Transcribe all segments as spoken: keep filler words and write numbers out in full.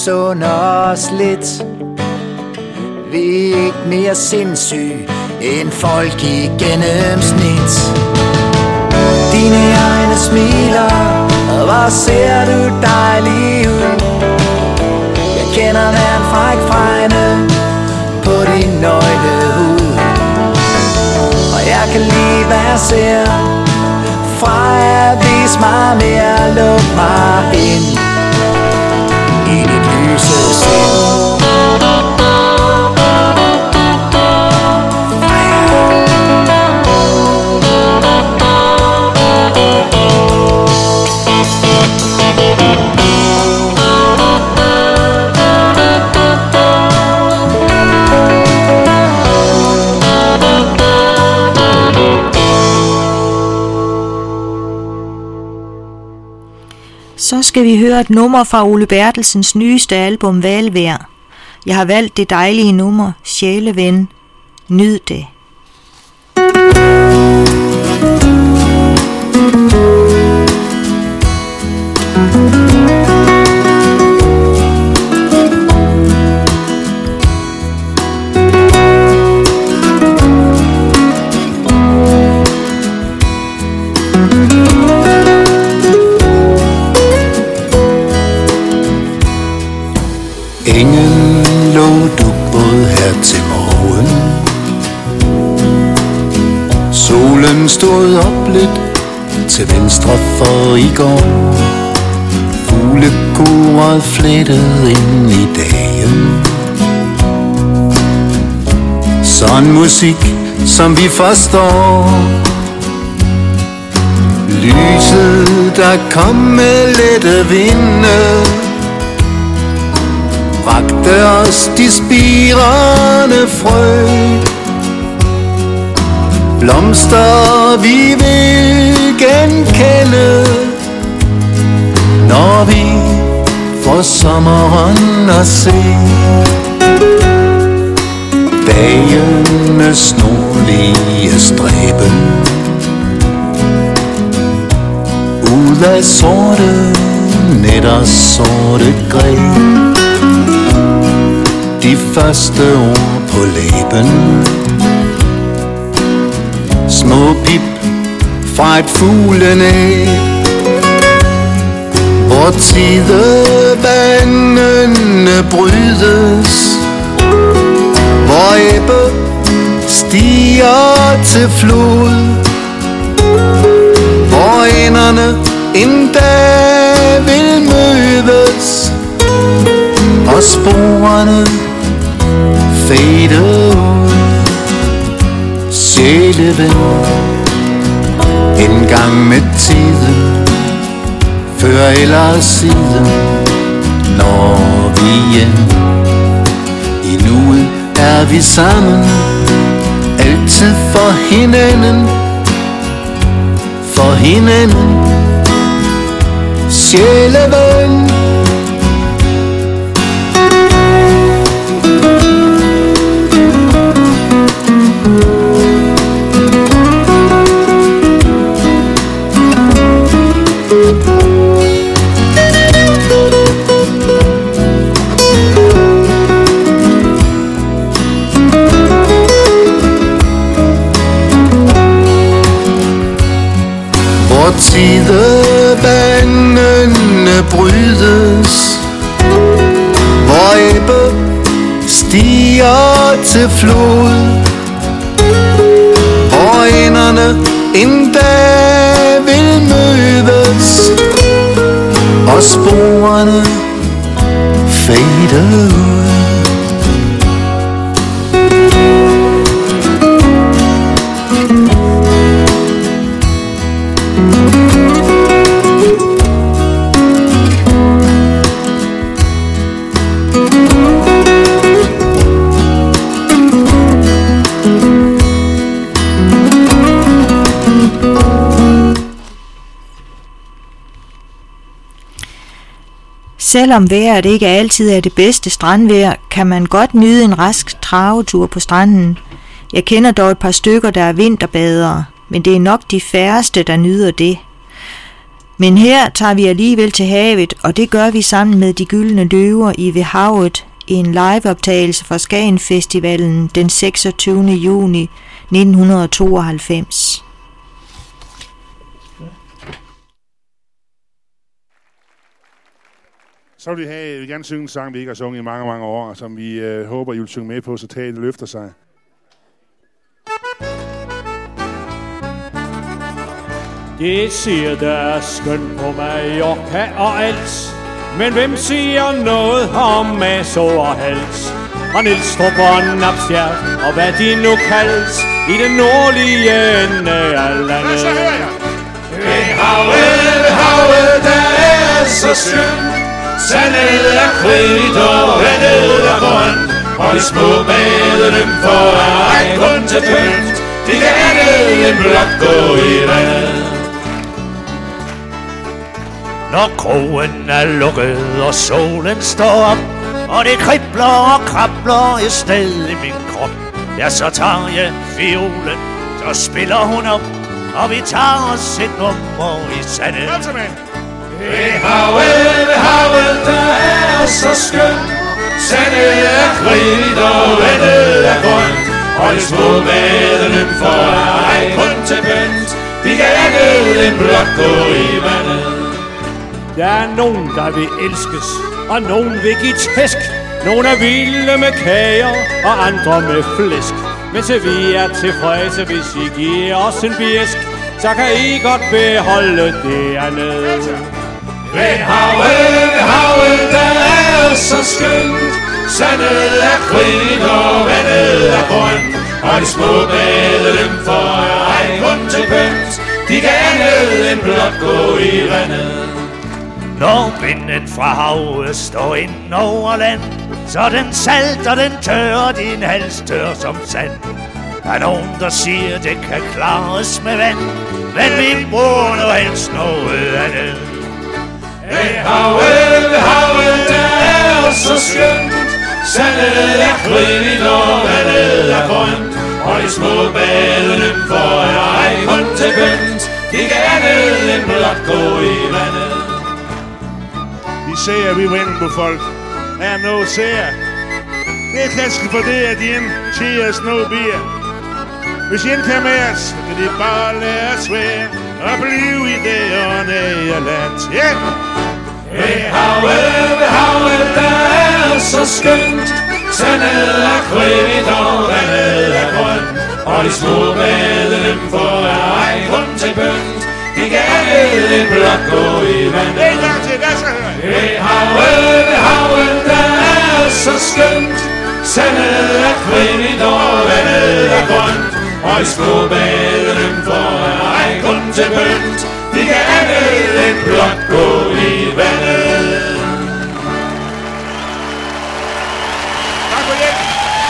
misunder os lidt. Vi er ikke mere sindssyge end folk i gennemsnit. Dine egne smiler, hvor ser du dejlig ud. Jeg kender hver en fræk fregne på din nøgne hud. Og jeg kan lide hvad jeg ser fra at vise mig mere. Luk mig ind i dit lyse sind. Så skal vi høre et nummer fra Ole Bertelsens nyeste album Valvejr. Jeg har valgt det dejlige nummer Sjæleven. Nyd det. Engen lå dugbåd her til morgen. Solen stod op lidt til venstre for i går. Fuglekoret flettede ind i dagen. Sådan musik som vi forstår. Lyset der kom med lette vinde bragte os de spirende frø. Blomster vi vil genkende, når vi får sommeren at se. Dagenes nordlige stræben ud af sorte nætter, sorte greb. De første ord på læben, små pip fra et fuglenæb, hvor tidevandene brydes, hvor ebbe stiger til flod, hvor enderne en dag vil mødes, og sporene fade ud. Sjæleven, en gang med tiden, før eller siden, når vi hjem. I nuet er vi sammen, altid for hinanden, for hinanden. Sjæleven, tidevandene brydes, hvor ebbe stiger til flod, hvor enderne en dag vil mødes, og sporene fade ud. Selvom vejret ikke altid er det bedste strandvejr, kan man godt nyde en rask travetur på stranden. Jeg kender dog et par stykker, der er vinterbadere, men det er nok de færreste, der nyder det. Men her tager vi alligevel til havet, og det gør vi sammen med de gyldne løver i Ved Havet i en liveoptagelse fra Skagen Festivalen den seksogtyvende juni nitten tooghalvfems. Så vil vi, have, jeg vil gerne synge en sang, vi ikke har sunget i mange, mange år, som vi øh, håber, I vil synge med på, så taget løfter sig. Det siger der skønt på Mallorca og alt, men hvem siger noget om maso og hals? Og Nielstrup og Napsjert, og hvad de nu kaldes, i den nordlige ende af landet. Så hører jeg! Ved havet, ved havet, der er så skønt. Sandet er kridt og vandet er grønt, og de små bade dem for ej kun til pynt. De kan andet end blot gå i vandet. Når krogen er lukket og solen står op, og det kribler og krabler et sted i min krop, ja, så tager jeg fiolen, så spiller hun op, og vi tager os et nummer i sandet. Ved havet, ved havet, der er så skønt. Sandet er kridt og vandet er grønt, og de små bade dem for ej kun til pynt. De kan andet end blot gå i vandet. Der er nogen, der vil elskes, og nogen vil give tæsk. Nogle er vilde med kager, og andre med flæsk. Men til vi er tilfredse, hvis I giver os en bjæsk, så kan I godt beholde det andet. Ved havet, ved havet, der er så skønt. Sandet er kridt og vandet er grønt, og de små bade dem for ej kun til pynt. De kan andet end blot gå i vandet. Når vinden fra havet står ind over land, så den salt og den tørrer din hals tør som sand. Der er nogen, der siger, det kan klares med vand, men vi bruger nu helst noget andet. Ved havet, ved havet, der er så skønt. Sandet er kridt og vandet er grønt, og de små bade dem for ej kun til pynt. De kan andet end blot gå i vandet. Vi ser, vi vender på folk. Er noget ser. Det er kanskje for det, at de siger os noget bier. Hvis I kan med os, så kan de bare lade os være og blive i det ånde land. Ja! Ved havet, ved havet, der er så skønt. Sandet er kridt og vandet er grønt, og de små bade dem for ej kun til pynt. De kan andet end blot gå i vandet. En gang til, hvad så hører jeg? Ved havet, ved havet, der er så skønt. Sandet er kridt og vandet er grønt, og de små bade dem for ej kun til pynt. De kan andet end blot gå i vandet. Tak for hjælp.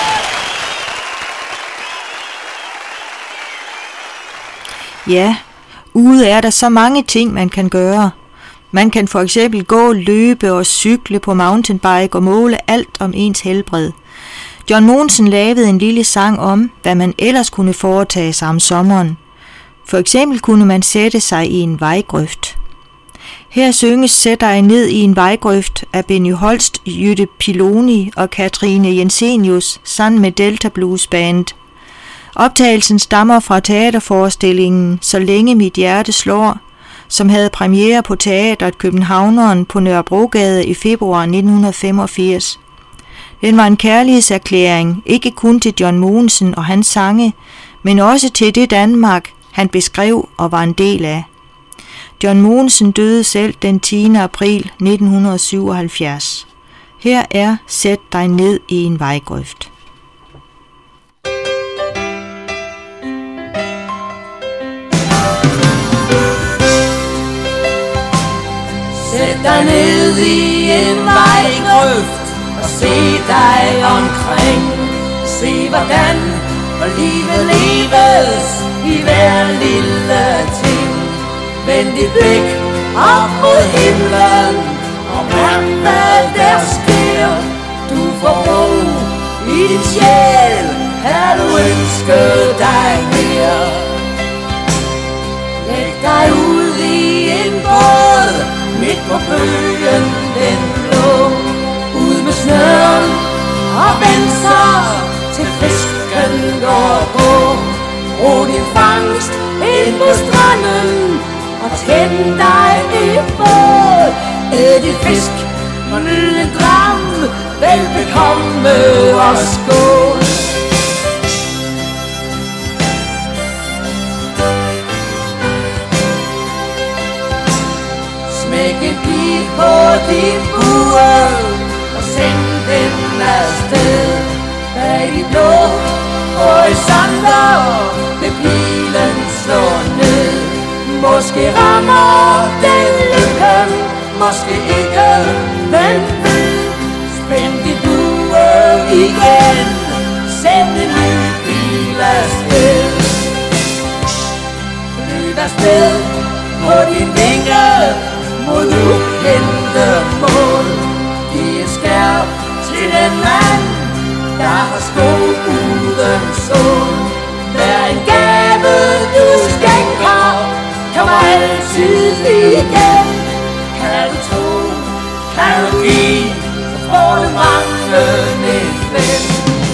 Ja, ude er der så mange ting, man kan gøre. Man kan for eksempel gå, løbe og cykle på mountainbike og måle alt om ens helbred. John Mogensen lavede en lille sang om, hvad man ellers kunne foretage sig om sommeren. For eksempel kunne man sætte sig i en vejgrøft. Her synges Sæt dig ned i en vejgrøft af Benny Holst, Jytte Piloni og Katrine Jensenius sammen med Delta Blues Band. Optagelsen stammer fra teaterforestillingen Så længe mit hjerte slår, som havde premiere på teatret Københavneren på Nørrebrogade i februar nitten femogfirs. Den var en kærlighedserklæring, ikke kun til John Mogensen og hans sange, men også til det Danmark, han beskrev og var en del af. John Mogensen døde selv den tiende april nitten syvoghalvfjerds. Her er Sæt dig ned i en vejgrøft. Sæt dig ned i en vejgrøft og se dig omkring. Se hvordan og livet leves i hver lille ting. Vend dit blik op mod himlen og mærk hvad der sker. Du får ro i din sjæl, her du ønsker dig mere. Læg dig ud i en båd på bøgen den blå. Ud med snøren og vend sig til fisken går på. Ro din fangst ind på stranden og tænd dig et bål. Æd din fisk og nyd en dram, velbekomme og skål. Smæk en pil på din bue og send den afsted. Bag de blå horisonter vil pilen slå ned. Måske rammer den lykken, måske ikke, hvem ved. Spænd dit bue igen, send en ny pil afsted. Flyv afsted på din vinge mod ukendte mål. Giv en skærp til den mand, der har sko uden sol. Vær en gave du skænker, kommer altid igen. Kan du tro, kan du give, så får du manglende ven.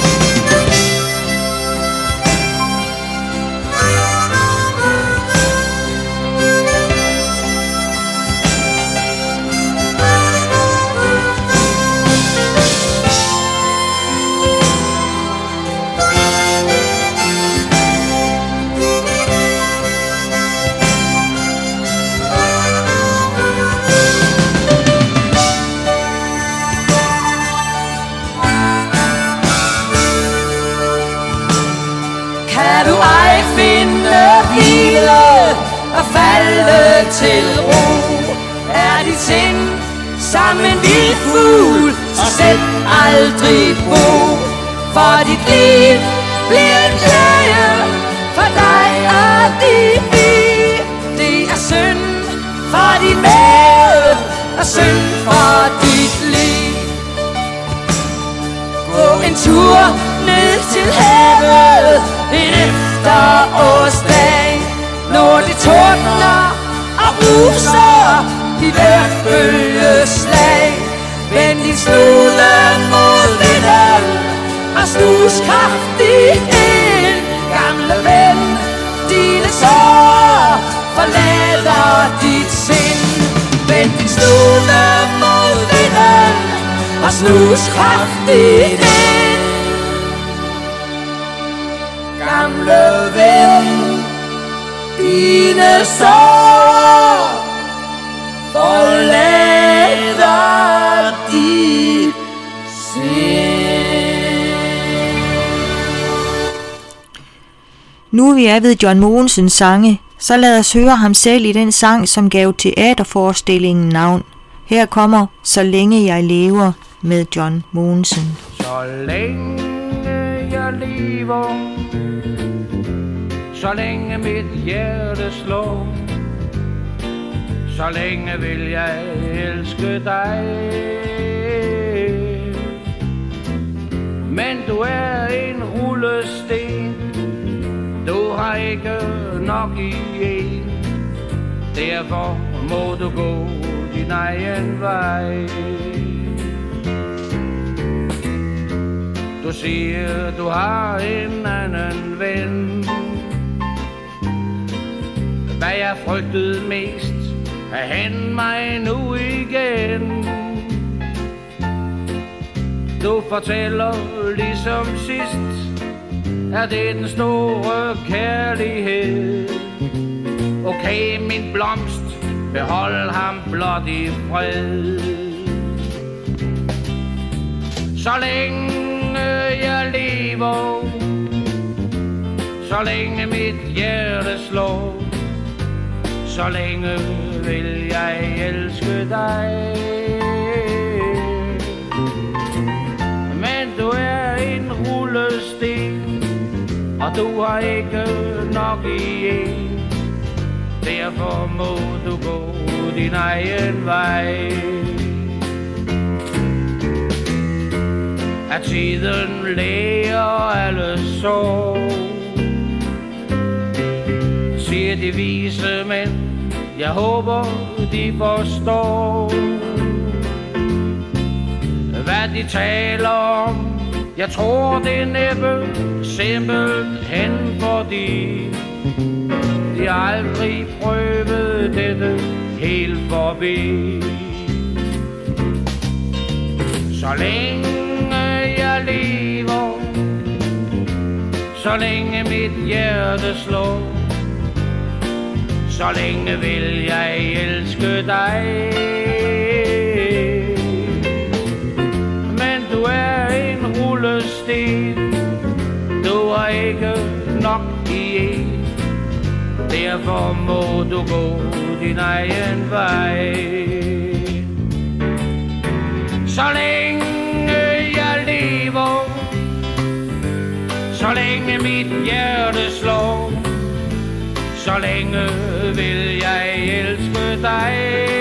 Og falde til ro. Er dit sind som en vild fugl, og sæt aldrig bo. For dit liv bliver en glæde for dig og dit liv. Det er synd for din mave og synd for dit liv. Gå en tur ned til havet en efterårsdag, når det tordner og ruser i hvert bølgeslag. Vend din snude mod vinden og snus kraftigt ind. Gamle ven, dine sår forlader dit sind. Vend din snude mod vinden og snus kraftigt ind. Gamle ven, dine sår forlader dit sind. Nu vi er ved John Mogensens sange, så lad os høre ham selv i den sang, som gav teaterforestillingen navn. Her kommer Så længe jeg lever med John Mogensen. Så længe jeg lever, så længe mit hjerte slår, så længe vil jeg elske dig. Men du er en rullesten, du har ikke nok i en. Derfor må du gå din egen vej. Du siger du har en anden ven. Hvad jeg frygtede mest er hen mig nu igen. Du fortæller ligesom sidst, er det den store kærlighed. Okay, min blomst, behold ham blot i fred. Så længe jeg lever, så længe mit hjerte slår, så længe vil jeg elske dig. Men du er en rullesten, og du har ikke nok i en. Derfor må du gå din egen vej. At tiden læger alle sår, siger de vise mænd. Jeg håber de forstår, hvad de taler om. Jeg tror det er næppe simpelthen fordi de aldrig prøvede dette helt forbi. Så længe jeg lever, så længe mit hjerte slår, så længe vil jeg elske dig. Men du er en rullesten, du har ikke nok i en, derfor må du gå din egen vej. Så længe jeg lever, så længe mit hjerte slår, så længe vil jeg elske dig.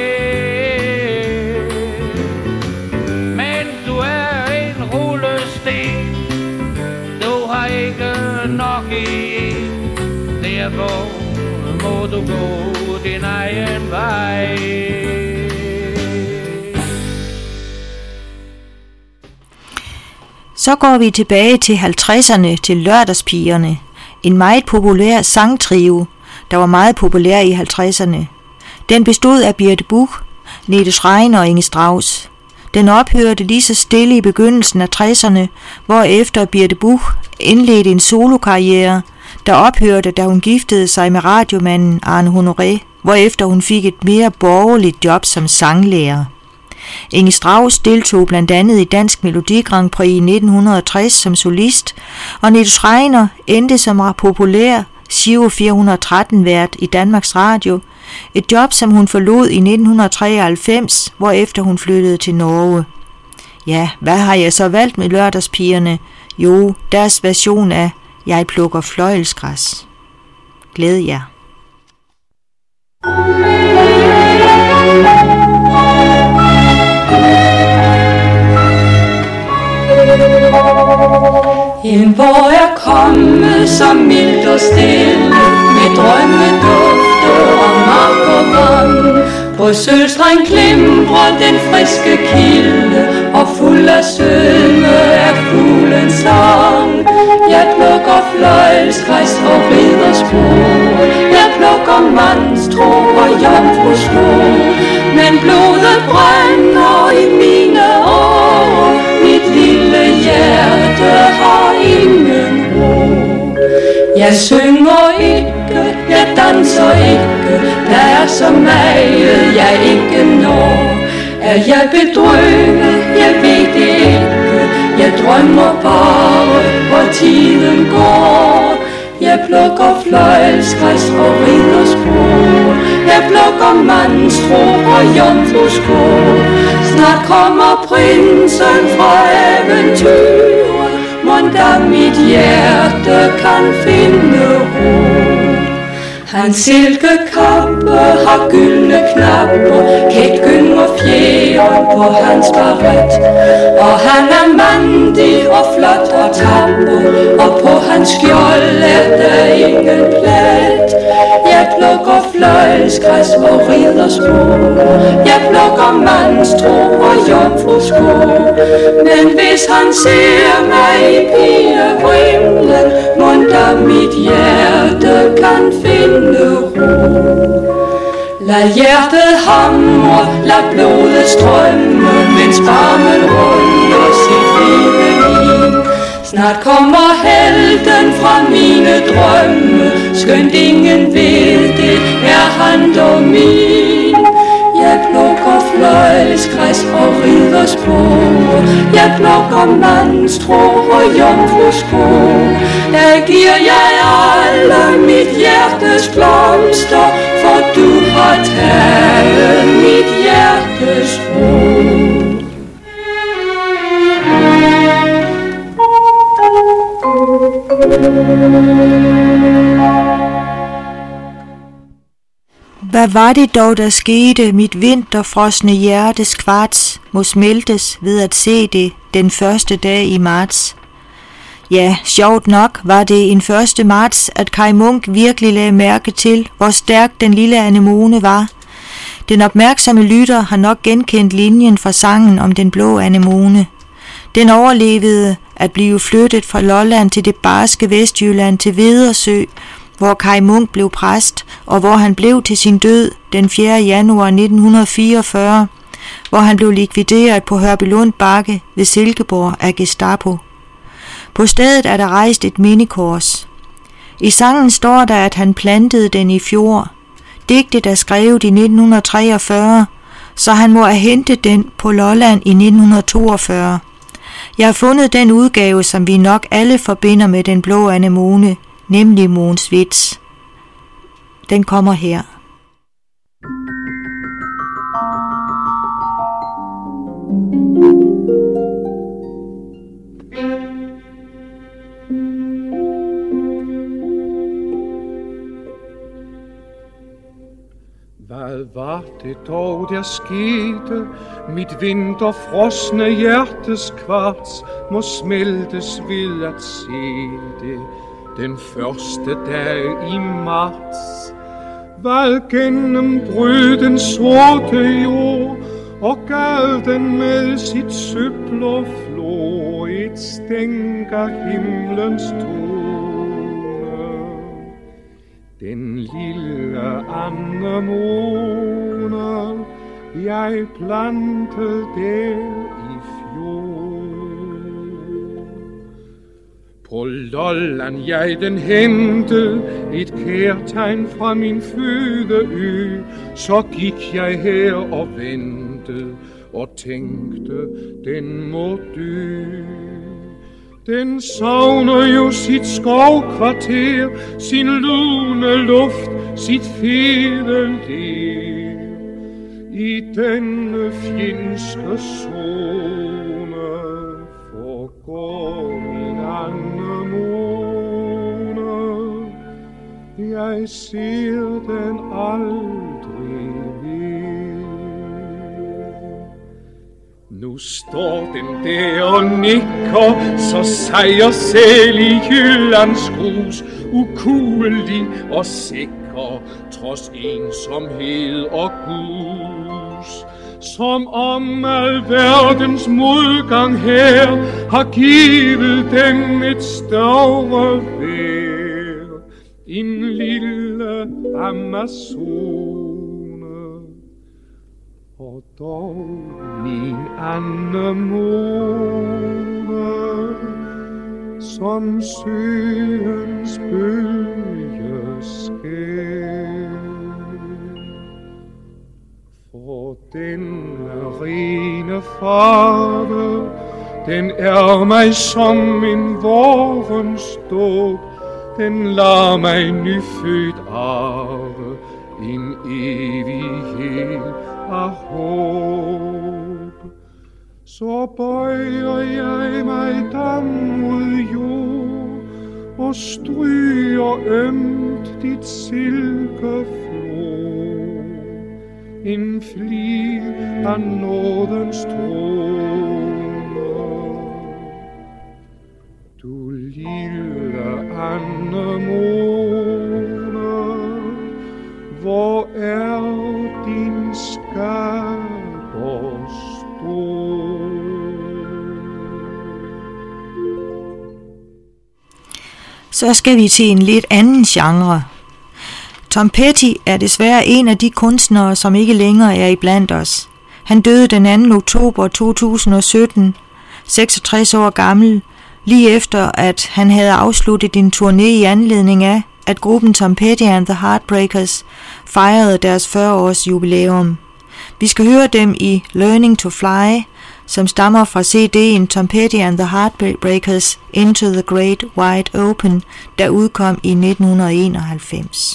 Men du er en rullesten, du har ikke nok i en, derfor må du gå din egen vej. Så går vi tilbage til halvtredserne, til Lørdagspigerne, en meget populær sangtrio, der var meget populær i halvtredserne. Den bestod af Birthe Buch, Nete Schreiner og Inge Strauss. Den ophørte lige så stille i begyndelsen af tresserne, hvorefter Birthe Buch indledte en solokarriere, der ophørte, da hun giftede sig med radiomanden Arne Honoré, hvorefter hun fik et mere borgerligt job som sanglærer. Inge Strauss deltog blandt andet i Dansk Melodi Grand Prix i nitten tres som solist, og Nete Schreiner endte som populær Giro fire hundrede og tretten vært i Danmarks Radio, et job som hun forlod i nitten treoghalvfems, hvorefter hun flyttede til Norge. Ja, hvad har jeg så valgt med Lørdagspigerne? Jo, deres version af Jeg plukker fløjelsgræs. Glæd jer. En vår er kommet så mildt og stille, med drømme, dufte og mark og vand. På sølvstreng klimrer den friske kilde, og fuld af sødme er fuglens sang. Jeg plukker fløjelsgræs og ridderspor, jeg plukker mandstro og jomfrusko, men blodet brænder i mine år, mit lille hjerte har ingen ro. Jeg synger ikke, jeg danser ikke, der er så meget jeg ikke når. Er jeg bedrøvet, jeg ved det ikke, jeg drømmer bare, hvor tiden går. Jeg plukker fløjelsgræs og ridderspor, jeg plukker mandstro og jomfrusko. Snart kommer prinsen fra eventyret, mon da mit hjerte kan finde ro. Hans silkekappe har gyldne knapper, kægt gynger fjeren på hans baret. Og han er mandig og flot og tapper, og på hans skjold er der ingen plet. Jeg plukker fløjelsgræs og ridderspor, jeg plukker mandstro og jomfrusko. Men hvis han ser mig i pigevrimlen, mon da mit hjerte kan finde ro. Lad hjertet hamre, lad blodet strømme, mens barmen ruller sit hvide vin. Snart kommer helten fra mine drømme, skønt ingen ved det, er han dog min. Jeg plukker fløjelsgræs og ridderspor, jeg plukker mandstro og jomfrusko. Jeg giver jeg alle mit hjertes blomster, for du har taget mit hjertes ro. Hvad var det dog, der skete? Mit vinterfrosne hjertes kvarts må smeltes ved at se det den første dag i marts. Ja, sjovt nok var det en første marts, at Kaj Munk virkelig lagde mærke til, hvor stærk den lille anemone var. Den opmærksomme lytter har nok genkendt linjen fra sangen om den blå anemone. Den overlevede at blive flyttet fra Lolland til det barske Vestjylland til Vedersø, hvor Kaj Munk blev præst, og hvor han blev til sin død den fjerde januar nitten fireogfyrre, hvor han blev likvideret på Hørbylund Bakke ved Silkeborg af Gestapo. På stedet er der rejst et mindekors. I sangen står der, at han plantede den i fjor. Digtet er skrevet i nitten treogfyrre, så han må have hentet den på Lolland i nitten toogfyrre. Jeg har fundet den udgave, som vi nok alle forbinder med den blå anemone, nemlig Mogens Wietz. Den kommer her. Hvad var det dog, der skete? Mit vinterfrosne hjertes kvarts må smeltes ved at se det den første dag i marts. Hvad gennembrød den sorte jord og gav den med sit søbler flor et stænk af himlens tone. Den lille anemone jeg plantede der i fjor. På Lolland jeg den hentede et kærtegn fra min fødeø. Så gik jeg her og ventede og tænkte, den må dø. Den savner jo sit skovkvarter, sin lune luft, sit fede ler. I denne fjendske zone forgår min anemone. Jeg ser den aldrig mere. Nu står den der og nikker, så sejr selv i Jyllands grus, ukuelig og sikker, trods ensomhed og gus. Som om al verdens modgang her har givet dem et større vejr. En lille Amazone, og dog min anemone, som søens bølge skær. For den rene farve, den er mig som en vårens dåb. Den lader mig nyfødt arve en evighed af håb. Så bøjer jeg mig dam mod jord og stryger ømt dit silkeflor. En flig af nådens trone. Du lille anemone, hvor er din skaber stor? Så skal vi til en lidt anden genre. Tom Petty er desværre en af de kunstnere, som ikke længere er iblandt os. Han døde den anden oktober to tusind og sytten, seksogtres år gammel, lige efter at han havde afsluttet en turné i anledning af, at gruppen Tom Petty and the Heartbreakers fejrede deres fyrre års jubilæum. Vi skal høre dem i Learning to Fly, som stammer fra C D'en Tom Petty and the Heartbreakers Into the Great Wide Open, der udkom i nitten enoghalvfems.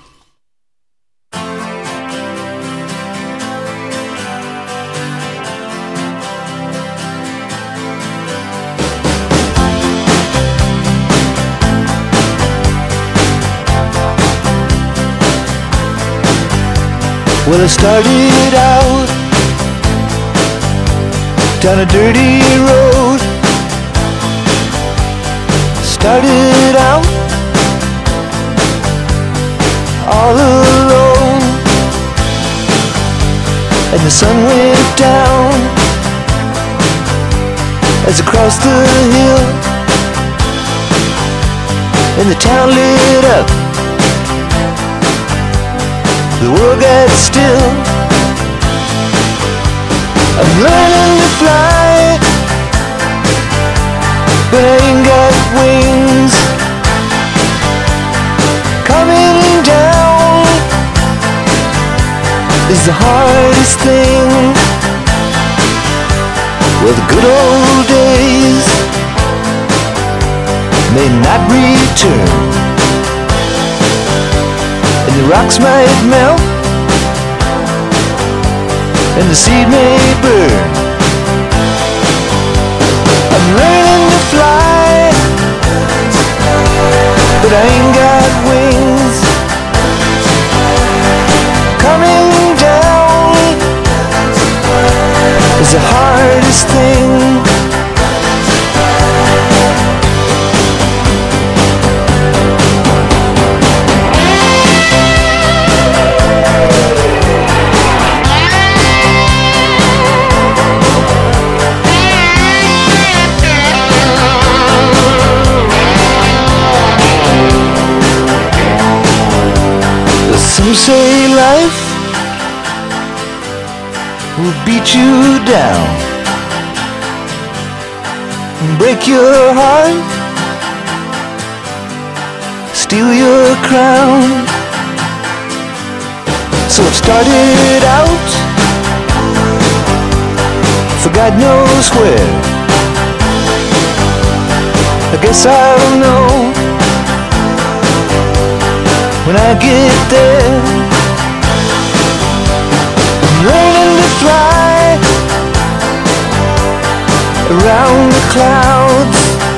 Well, I started out down a dirty road. Started out all alone. and the sun went down as across the hill, and the town lit up. The world got still. I'm learning to fly, but I ain't got wings. Coming down is the hardest thing. Well, the good old days may not return, and the rocks might melt, and the seed may burn. I'm learning to fly, but I ain't got wings. Coming down is the hardest thing. Some say life will beat you down, break your heart, steal your crown. So it started out for God knows where. I guess I'll know when I get there. I'm learning to fly around the clouds.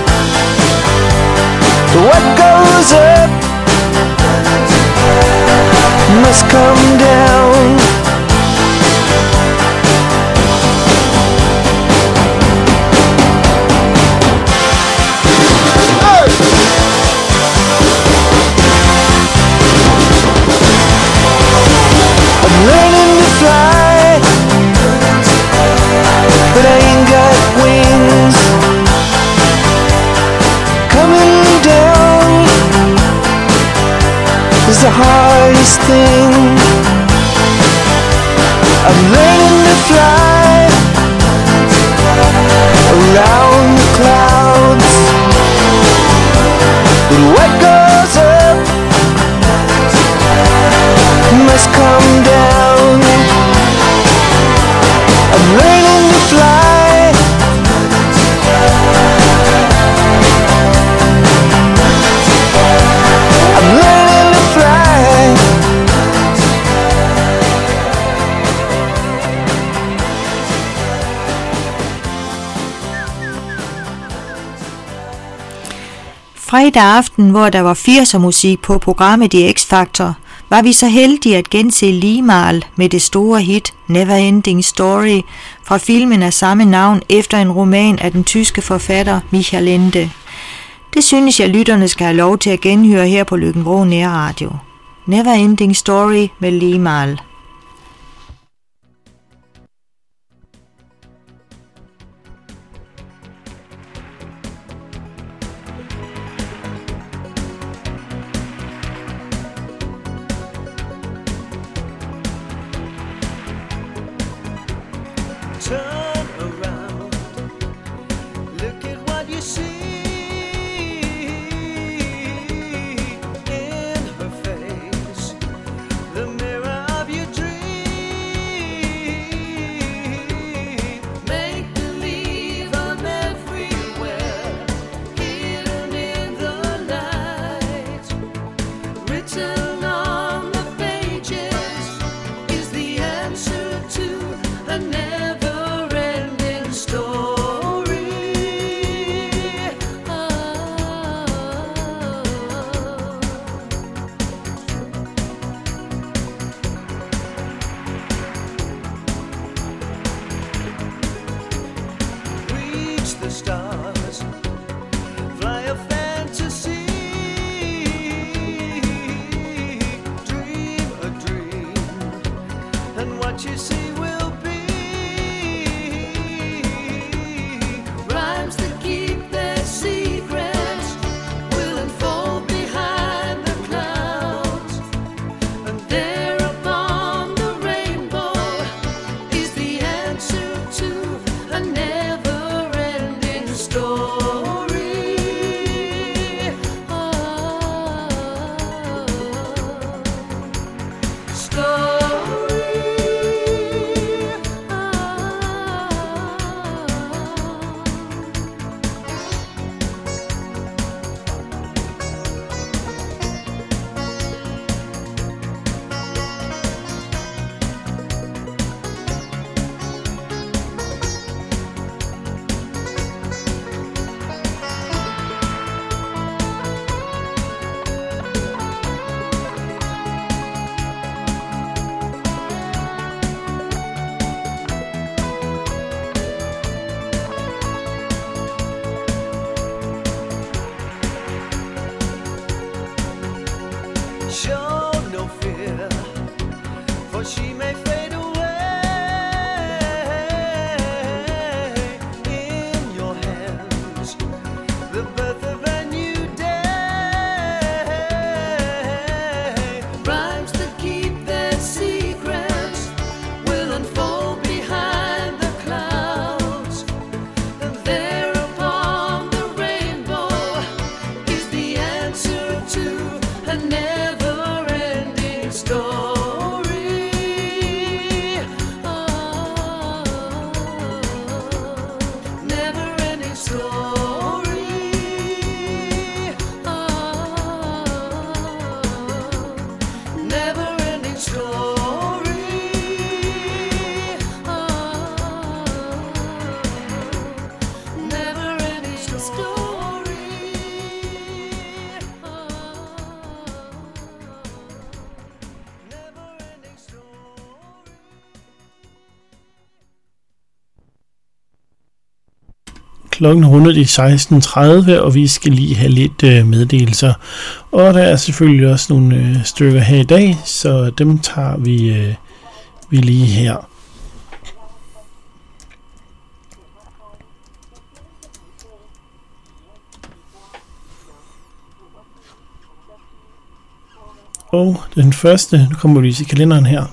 But what goes up must come down. Learning to fly, but I ain't got wings. Coming down is the hardest thing. I'm learning to fly around the clouds, but what goes up must come down. I'm learning to fly. I'm learning to fly. Fredag aften, hvor der var firser musik på programmet i X-Factor, var vi så heldige at gense Limahl med det store hit Neverending Story fra filmen af samme navn efter en roman af den tyske forfatter Michael Ende. Det synes jeg, lytterne skal have lov til at genhøre her på Løkken-Vrå Nærradio. Neverending Story med Limahl. Turn around, look at what you see in her face, the mirror of your dream. Make believe I'm everywhere, hidden in the light. Written on the pages is the answer to a never story. Klokken runder de seksten tredive, og vi skal lige have lidt øh, meddelelser. Og der er selvfølgelig også nogle øh, stykker her i dag, så dem tager vi, øh, vi lige her. Og den første, nu kommer vi lige til kalenderen her.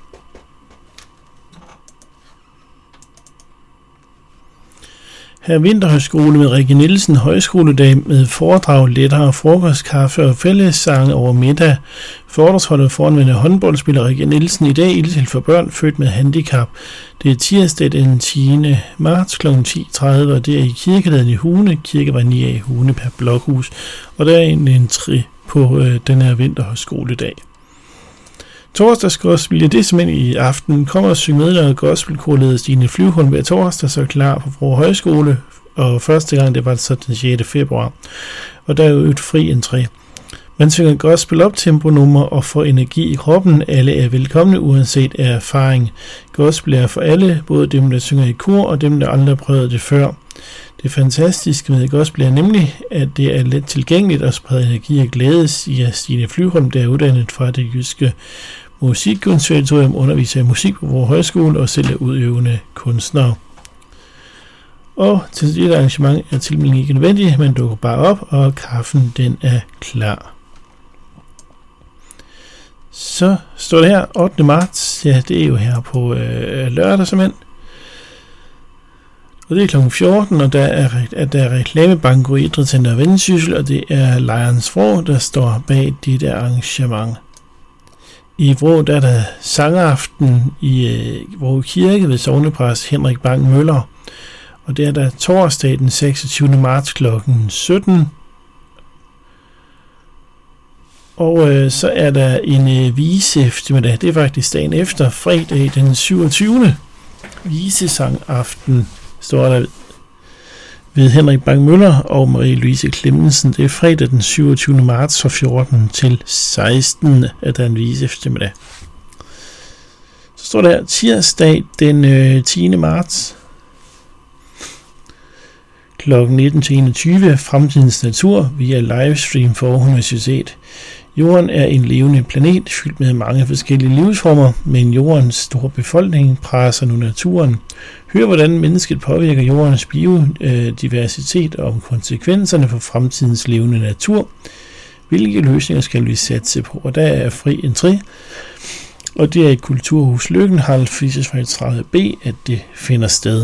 Her er Vinterhøjskole med Rikke Nielsen, højskoledag med foredrag, lettere frokostkaffe og fællessange over middag. Foredragsholdet foranvendte håndboldspiller Rikke Nielsen i dag ildsjæl for børn født med handicap. Det er tirsdag den tiende marts kl. ti tredive, og det er i Kirkegaden i Hune, Kirkevej ni A, Hune per blokhus. Og der er en entry på øh, den her Vinterhøjskoledag. Torsdagsgospel, ja, det er simpelthen i aften. Kommer og synge med, når gospelkorleder Stine Flyvholm hver torsdag, så klar på Vrå Højskole. Og første gang, det var så den sjette februar. Og der er jo et fri entré. Man synger gospel op temponummer og får energi i kroppen. Alle er velkomne, uanset af erfaring. Gospel er for alle, både dem, der synger i kor, og dem, der aldrig har prøvet det før. Det fantastiske med gospel er nemlig, at det er let tilgængeligt og spreder energi og glæde, siger Stine Flyvholm, der er uddannet fra det jyske musikkonservatorium, underviser i musik på Vrå Højskole og selv er udøvende kunstner. Og til dette arrangement er tilmelding ikke nødvendig, men dukker bare op, og kaffen den er klar. Så står det her ottende marts, ja det er jo her på øh, lørdag simpelthen. Og det er klokken fjorten, og der er, at der er reklamebanko i Idrætscenter Vendsyssel, og det er Lejrens Vrå, der står bag dette arrangement. I Vrå der er der sangaften i øh, Vrå Kirke ved sognepræst Henrik Bang Møller, og det er der torsdag den seksogtyvende marts klokken sytten. Og øh, så er der en øh, vise eftermiddag, det er faktisk dagen efter, fredag den syvogtyvende visesangaften står der ved Henrik Bang Møller og Marie-Louise Clemmensen. Det er fredag den syvogtyvende marts fra fjorten til seksten, at der er en vise eftermiddag. Så står der tirsdag den øh, tiende marts klokken nitten til enogtyve, Fremtidens Natur via livestream for Aarhus Universitet. Jorden er en levende planet, fyldt med mange forskellige livsformer, men jordens store befolkning presser nu naturen. Hør, hvordan mennesket påvirker jordens biodiversitet og om konsekvenserne for fremtidens levende natur. Hvilke løsninger skal vi satse på? Og der er fri entré, og det er i Kulturhus Lykken, Harald Fischer tredive B, at det finder sted.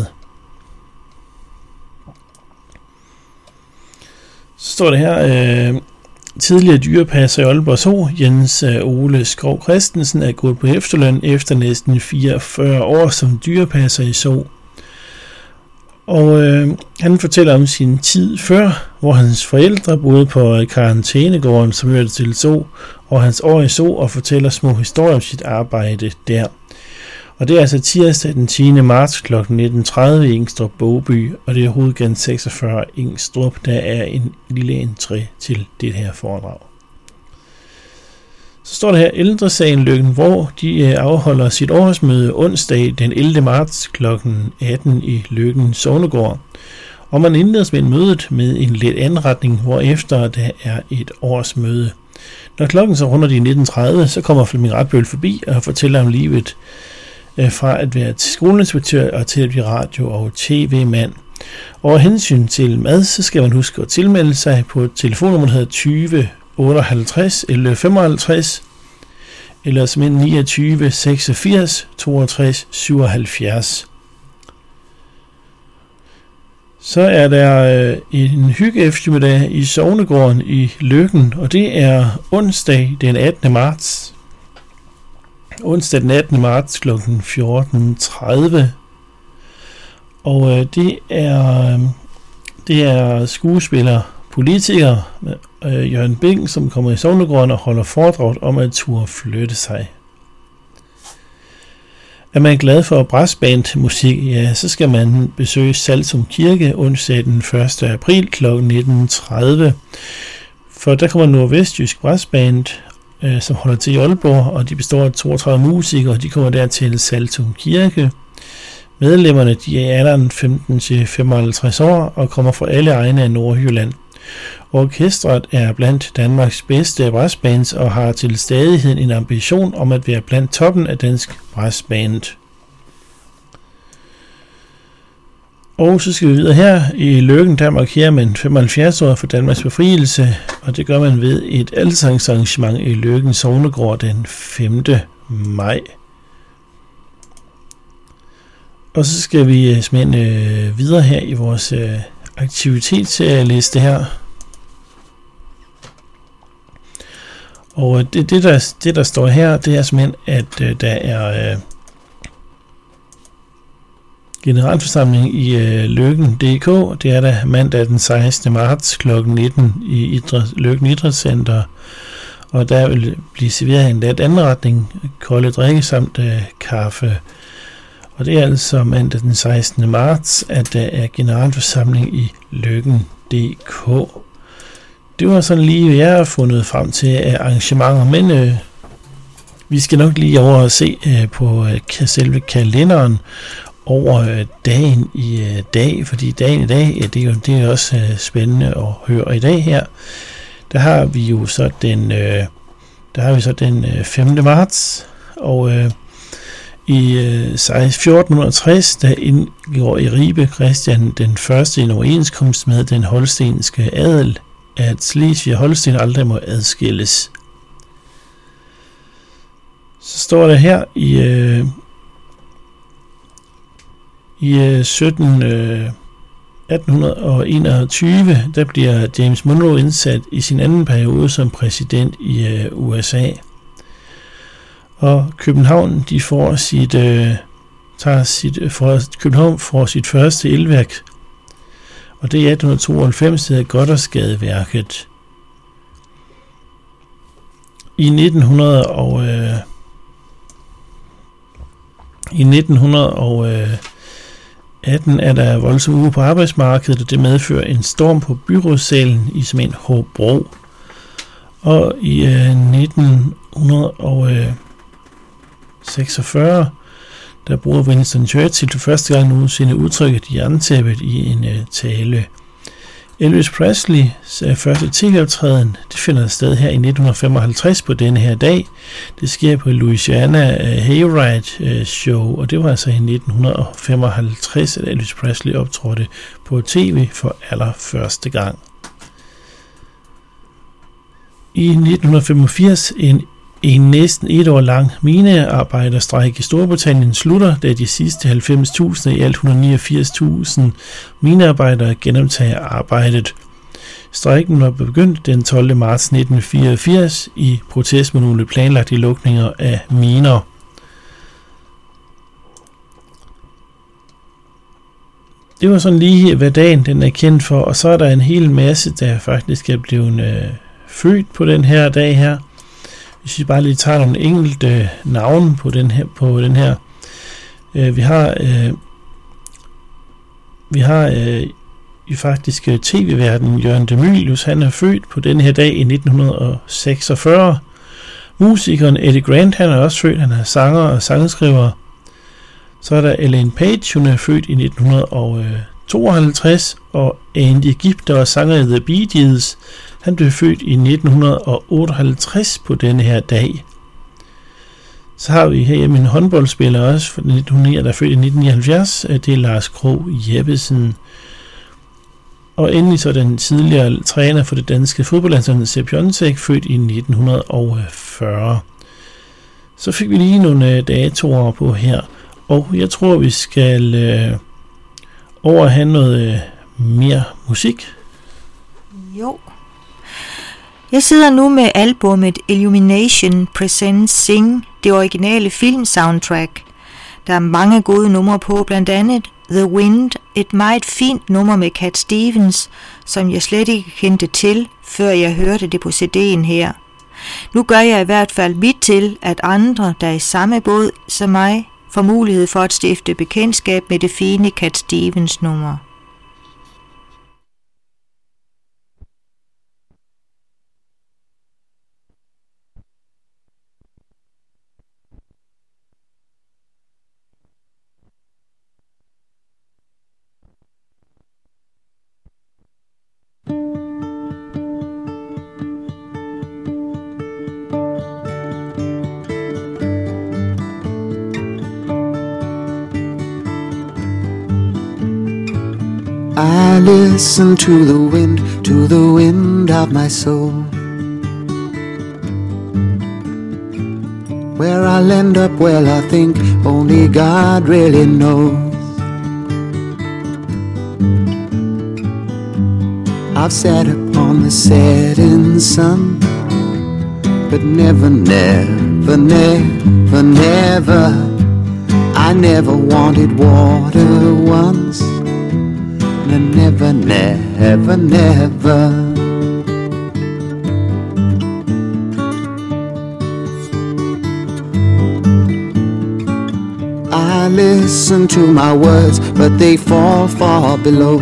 Så står det her, øh, tidligere dyrepasser i Aalborg Zoo, Jens Ole Skov Christensen, er gået på efterløn efter næsten fireogfyrre år som dyrepasser i Zoo. Og øh, han fortæller om sin tid før, hvor hans forældre boede på karantænegården, som hørte til Zoo, og hans år i Zoo, og fortæller små historier om sit arbejde der. Og det er altså tirsdag den tiende marts klokken nitten tredive i Ingstrup Bogby, og det er hovedgade seksogfyrre Ingstrup. Der er en lille entré til det her foredrag. Så står der her, Ældresagen Lykken, hvor de afholder sit årsmøde onsdag den ellevte marts klokken atten i Lykken Sognegård. Og man indledes med mødet med en let anretning, hvorefter der er et årsmøde. Når klokken så runder de nitten tredive, så kommer Flemming Ratbøl forbi og fortæller om livet fra at være skoleinspektør og til at blive radio- og tv-mand. Og hensyn til mad, så skal man huske at tilmelde sig på telefonnummer, der hedder tyve otteoghalvtreds elleve femoghalvtreds, eller som niogtyve seksogfirs toogtres syvoghalvfjerds. Så er der øh, en hygge eftermiddag i Sognegården i Lykken, og det er onsdag den attende marts. Onsdag den attende marts klokken fjorten tredive. Og øh, det er øh, det er skuespiller, politiker øh, Jørgen Bing, som kommer i Sognegården og holder foredrag om at turde flytte sig. Er man glad for brassbandmusik, ja, så skal man besøge Saltum Kirke onsdag den første april kl. nitten tredive. For der kommer Nordvestjysk Brassband, øh, som holder til i Aalborg, og de består af toogtredive musikere, og de kommer der til Saltum Kirke. Medlemmerne de er i alderen femten til femoghalvtreds år og kommer fra alle egne af Nordjylland. Orkestret er blandt Danmarks bedste brassbands og har til stadighed en ambition om at være blandt toppen af dansk brassband. Og så skal vi videre her. I Løkken, der markerer man femoghalvfjerds år for Danmarks befrielse, og det gør man ved et alsangsarrangement i Løkken Sognegård den femte maj. Og så skal vi smænd øh, videre her i vores øh, aktivitetsliste her. Og det, det, der, det der står her, det er simpelthen, at øh, der er øh, generalforsamling i øh, Løkken punktum d k. Det er der mandag den sekstende marts klokken nitten i Idræt, Løkken Idrætscenter. Og der vil blive serveret en let anretning, kolde drikke samt øh, kaffe. Og det er altså mandag den sekstende marts, at der er generalforsamling i Løkken punktum d k. Det var sådan lige, hvad jeg har fundet frem til af arrangementer, men øh, vi skal nok lige over og se øh, på øh, selve kalenderen over øh, dagen i øh, dag, fordi dagen i dag, ja, det er jo det er også øh, spændende at høre i dag her. Der har vi jo så den, øh, der har vi så den øh, femte marts, og øh, i øh, fjorten tres, der indgår i Ribe Christian den første i en overenskomst med den holstenske adel, at Slesvig og Holsten aldrig må adskilles. Så står der her i, øh, i øh, sytten, øh, atten enogtyve, der bliver James Monroe indsat i sin anden periode som præsident i øh, U S A. Og København, de får sit, øh, tager sit, for, København får sit første elværk, og det er atten tooghalvfems, det er Gothersgadeværket. I nitten hundrede og øh, i nitten atten er der voldsom uge på arbejdsmarkedet, og det medfører en storm på byrådssalen i simpelthen Hobro. Og i øh, nitten seksogfyrre, der bruger Winston Churchill for første gang nogensinde udtrykket jerntæppet i en uh, tale. Elvis Presleys uh, første tv-optræden, det finder sted her i nitten femoghalvtreds på denne her dag. Det sker på Louisiana uh, Hayride uh, Show, og det var altså i nitten femoghalvtreds, at Elvis Presley optrådte på tv for allerførste gang. I nitten femogfirs en En næsten et år lang minearbejderstrejke i Storbritannien slutter, da de sidste halvfems tusind i alt et hundrede og niogfirs tusind minearbejdere genoptager arbejdet. Strejken var begyndt den tolvte marts nitten fireogfirs i protest mod nogle planlagte lukninger af miner. Det var sådan lige, hvad dagen den er kendt for, og så er der en hel masse, der faktisk er blevet øh, født på den her dag her. Hvis vi bare lige tager nogle enkelte øh, navne på den her, på den her. Øh, vi har øh, vi har øh, i faktisk øh, tv-verdenen Jørgen de Mylius, han er født på den her dag i nitten seksogfyrre. Musikeren Eddie Grant, han er også født, han er sanger og sangskriver. Så er der Elaine Page, hun er født i nitten tooghalvtreds, og Andy Gibb, der var sanger i The Bee Gees, han blev født i nitten otteoghalvtreds på denne her dag. Så har vi herhjemme en håndboldspiller også fra nitten hundrede, der er født i nitten nioghalvfjerds, det er Lars Krogh Jeppesen. Og endelig så den tidligere træner for det danske fodboldlandshold, Sepp Piontek, født i nitten fyrre. Så fik vi lige nogle datoer på her, og jeg tror vi skal øh, over have noget øh, mere musik. Jo. Jeg sidder nu med albumet Illumination Presents Sing, det originale filmsoundtrack. Der er mange gode numre på, blandt andet The Wind, et meget fint nummer med Cat Stevens, som jeg slet ikke kendte til, før jeg hørte det på C D'en her. Nu gør jeg i hvert fald mit til, at andre, der er i samme båd som mig, får mulighed for at stifte bekendtskab med det fine Cat Stevens nummer. I listen to the wind, to the wind of my soul. Where I'll end up, well, I think only God really knows. I've sat upon the setting sun, but never, never, never, never, I never wanted water once. Never, never, never. I listen to my words, but they fall far below.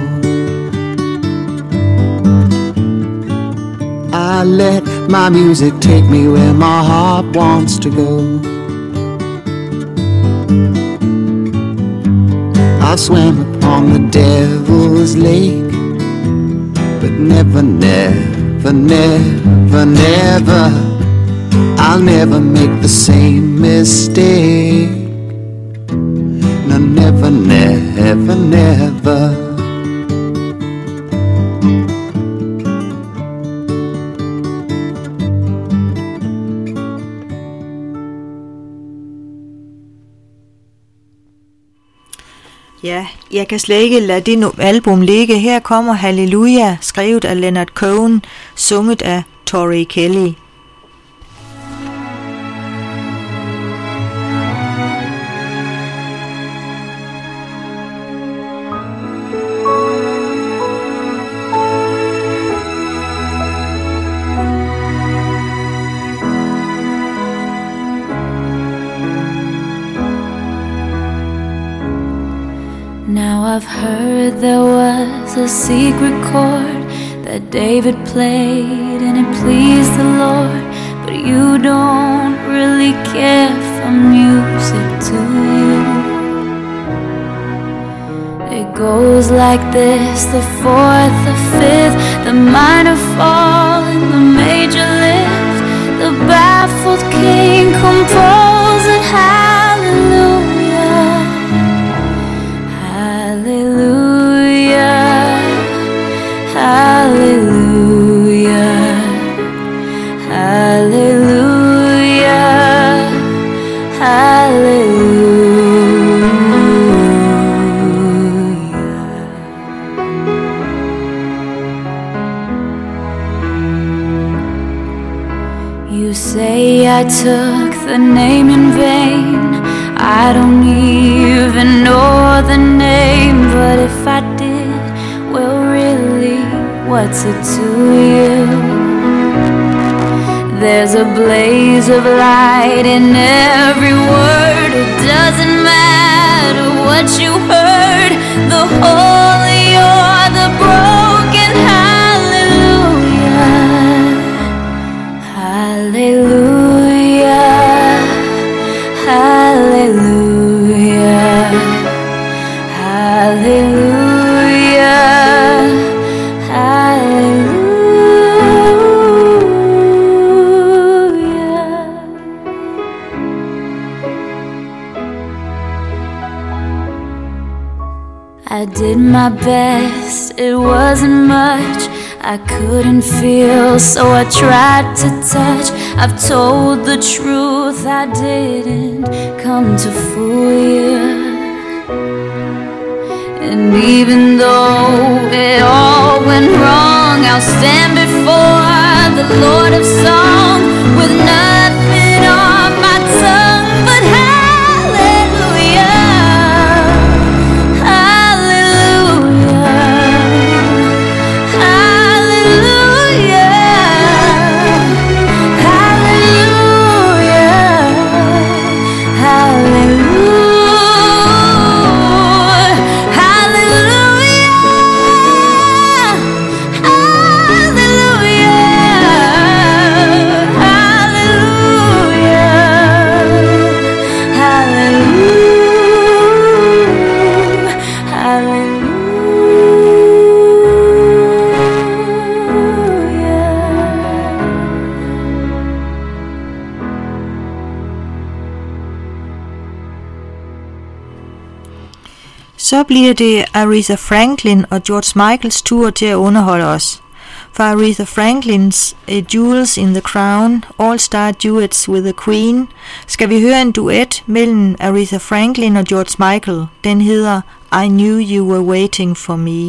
I let my music take me where my heart wants to go. I swam upon the devil's lake, but never, never, never, never, I'll never make the same mistake. No, never, never, never. Ja, jeg kan slet ikke lade det album ligge. Her kommer Halleluja, skrevet af Leonard Cohen, sunget af Tori Kelly. Now I've heard there was a secret chord that David played and it pleased the Lord, but you don't really care for music, do you? It goes like this: the fourth, the fifth, the minor fall and the major lift. The baffled king composing hallelujah, hallelujah, hallelujah, hallelujah, hallelujah. You say I took the name in vain. I don't even know the name, but if I did, well really, what's it to you? There's a blaze of light in every word. It doesn't matter what you heard, the holy or the broken. Hallelujah, hallelujah, hallelujah, hallelujah, hallelujah. I did my best, it wasn't much. I couldn't feel, so I tried to touch. I've told the truth, I didn't come to fool you. And even though it all went wrong, I'll stand before the Lord of song with nothing on my tongue but hallelujah, hallelujah, hallelujah, hallelujah, hallelujah. Så bliver det Aretha Franklin og George Michaels tur til at underholde os. For Aretha Franklins uh, Jewels in the Crown, All-Star Duets with the Queen, skal vi høre en duet mellem Aretha Franklin og George Michael. Den hedder I Knew You Were Waiting For Me.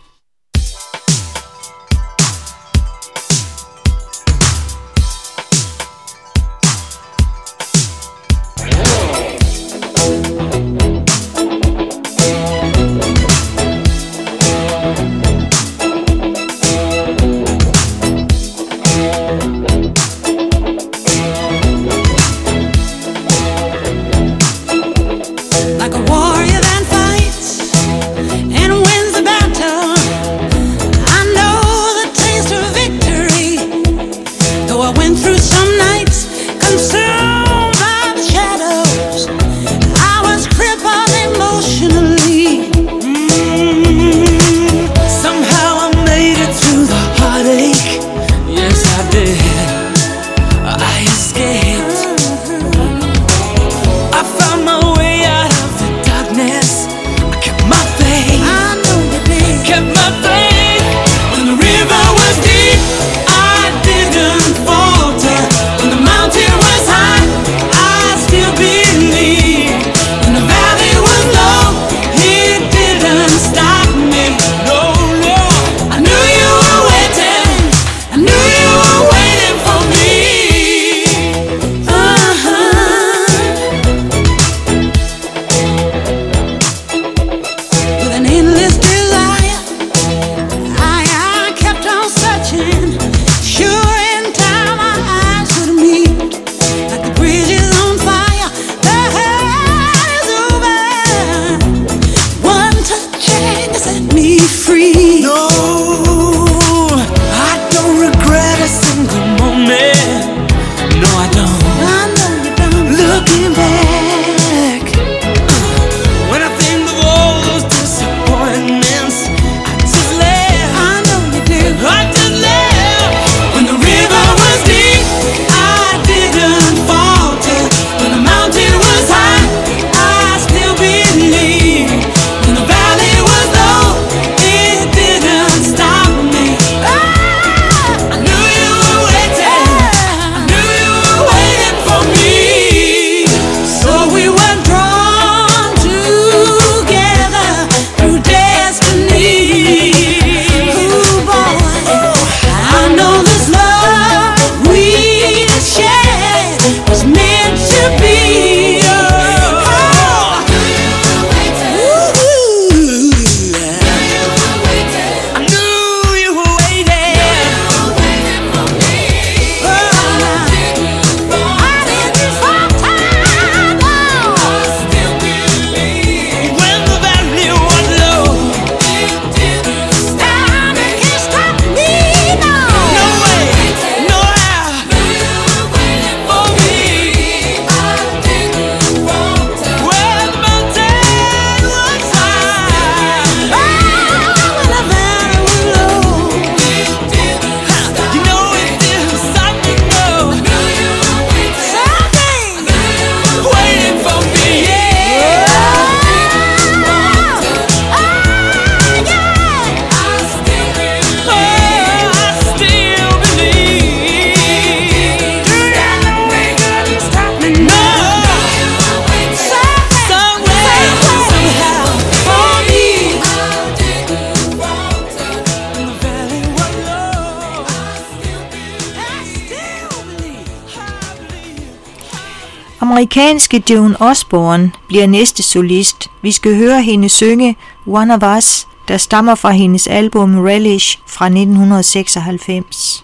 Amerikanske Joan Osborne bliver næste solist. Vi skal høre hende synge One of Us, der stammer fra hendes album Relish fra nitten seksoghalvfems.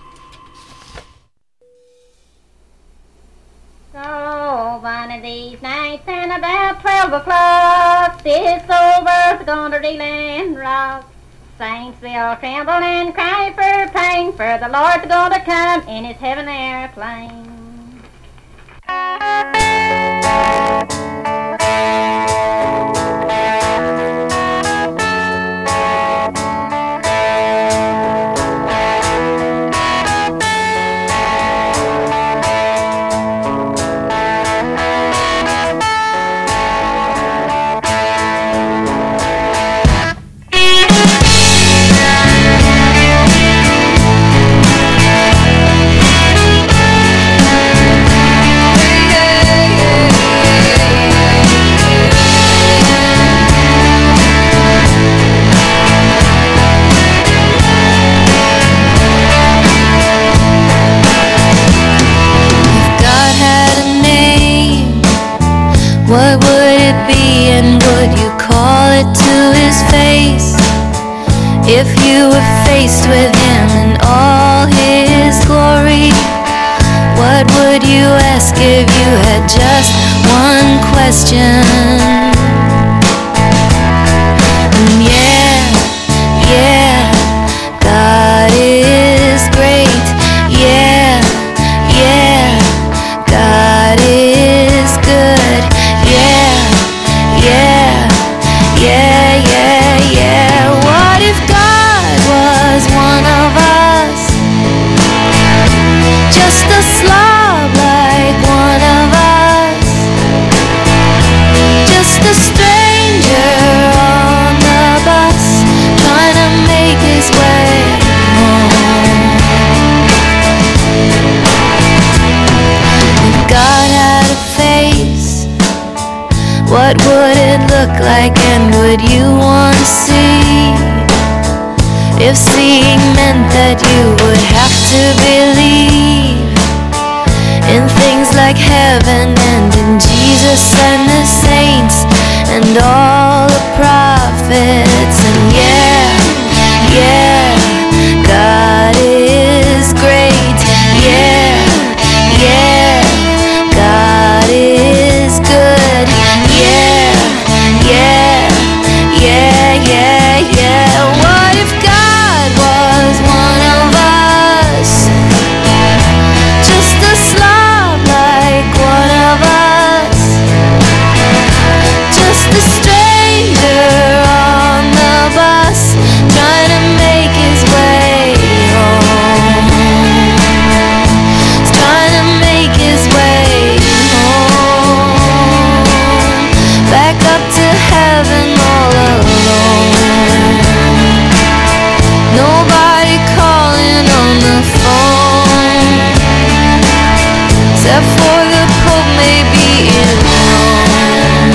Oh, one of these nights and about twelve o'clock, this old earth's gonna reel and rock. Saints will tremble and cry for pain, for the Lord's gonna come in his heaven airplane. If you were faced with him in all his glory, what would you ask if you had just one question? And yeah, yeah, God is great. Yeah, yeah, God is good. Yeah, yeah, yeah, yeah, yeah. What if God was one of us? Just a slob like one of us. Just a stranger on the bus, trying to make his way home. If God had a face, what would it look like, and would you want to see? If seeing meant that you would have to believe in things like heaven and in Jesus and the saints and all the prophets. And yeah, yeah, God is great. Yeah, yeah, God is good. Yeah, yeah, yeah, yeah, yeah. What if God was one of us? Just a slob like one of us. Just a stranger on the bus, trying to make his way home. He's trying to make his way home. Back up to heaven all alone. Nobody calling on the phone, except for the Pope maybe in Rome.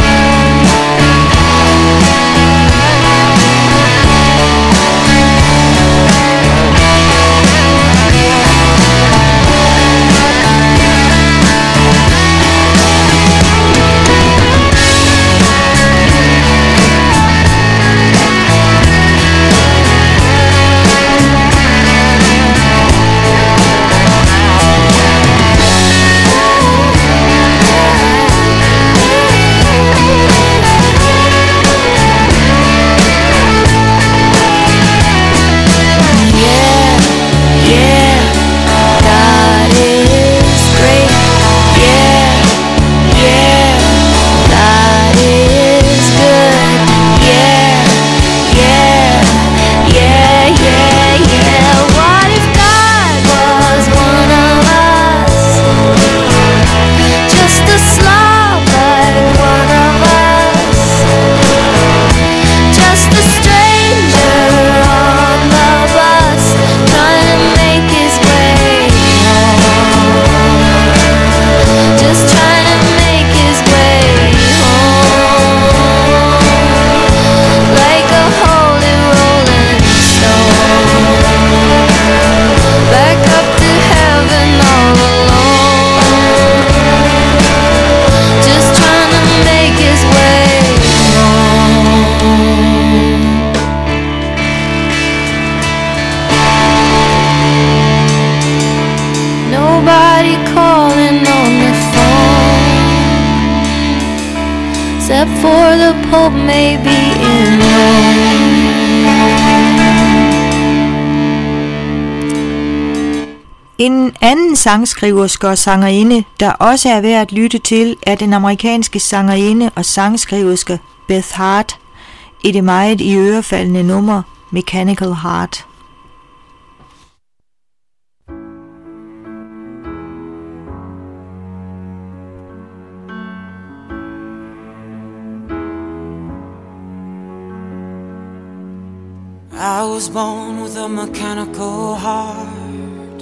Nobody calling on the phone, except for the Pope maybe in Rome. En anden sangskriverske og sangerinde, der også er værd at lytte til, er den amerikanske sangerinde og sangskriverske Beth Hart i det meget i ørefaldende nummer Mechanical Heart. I was born with a mechanical heart,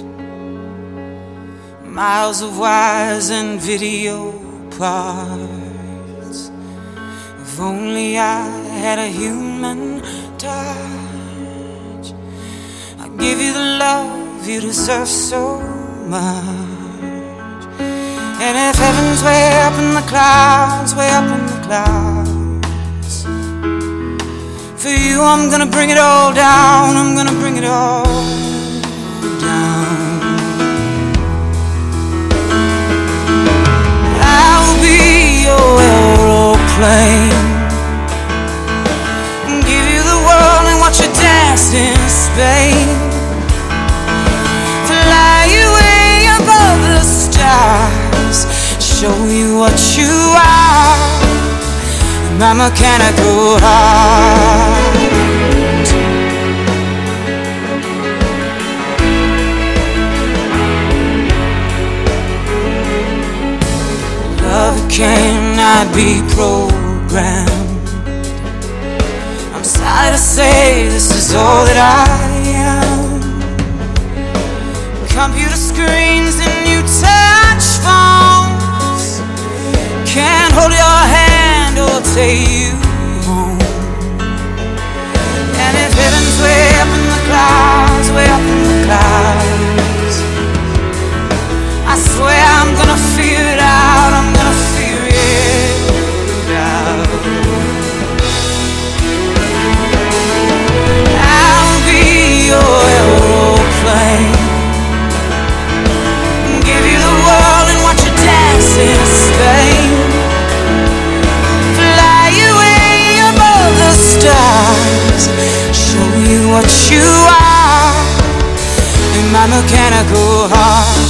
miles of wires and video parts. If only I had a human touch, I'd give you the love you deserve so much. And if heaven's way up in the clouds, way up in the clouds, For you I'm gonna bring it all down, I'm gonna bring it all down. I'll be your aeroplane, give you the world and watch you dance in Spain. Fly you way above the stars, show you what you are, my mechanical heart. Love cannot be programmed. I'm sorry to say this is all that I am. Computer screens and new touch phones can't hold your hand or take you home. And if heaven's way up in the clouds, way up in the clouds, I swear I'm gonna figure it out, I'm gonna figure it out. I'll be your aeroplane, give you the world and watch you dance in Spain. Fly you way above the stars, show you what you are in my mechanical heart.